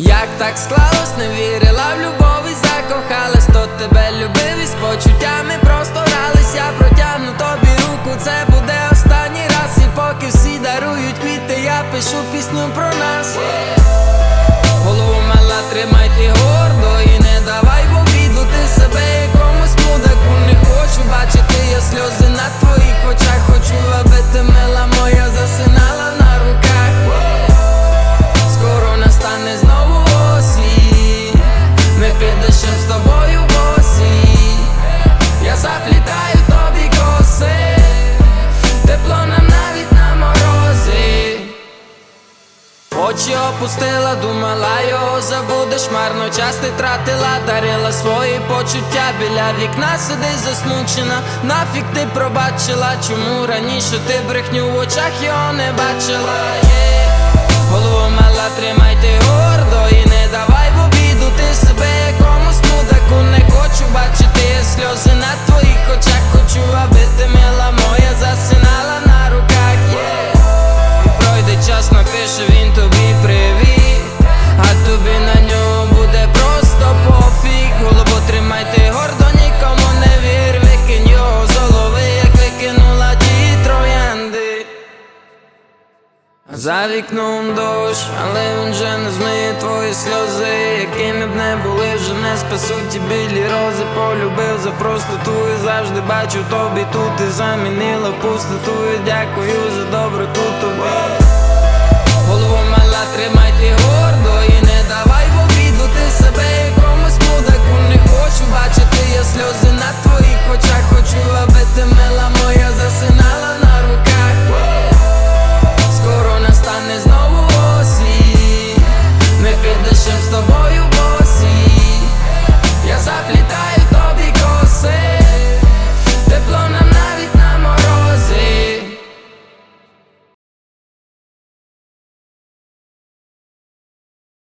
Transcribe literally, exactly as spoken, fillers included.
Як так склалось, не вірила в любов і закохалась, то тебе любив і з почуттями просто грались. Я протягну тобі руку, це буде останній раз. І поки всі дарують квіти, я пишу пісню про нас. Голову мала, тримай ти гордо і не давай в обіду ти себе якомусь мудаку. Не хочу бачити я сльози на твоїх очах. Хочу, аби ти, мила моя, засинала на руках. Скоро настане знову осінь, ми під дощем з тобою босі. Я заплітаю тобі коси, тепло нам навіть на морозі. Очі опустила, думала його забудеш. Марно час ти тратила, дарила свої почуття. Біля вікна сидиш засмучена, нафіг ти пробачила. Чому раніше ти брехню в очах його не бачила? yeah. Голову мала, тримай ти гордо і не давай в обіду ти себе якомусь мудаку. Не хочу бачити сльози на твоїх очах. Хочу, аби ти, мила моя, засинала на руках. yeah. І пройде час, напише він тобі привіт, а тобі на нього буде просто пофіг. Голову тримай ти гордо, нікому не вір. Викинь його з голови, як викинула ті троянди. За вікном дощ, але він же не змиє твої сльози. Якими б не були, вже не спасуть ті білі рози. Полюбив за простоту і завжди бачу тобі тут. І замінила пустоту, і дякую за доброту тобі. Голову мала, тримай ти гордо і не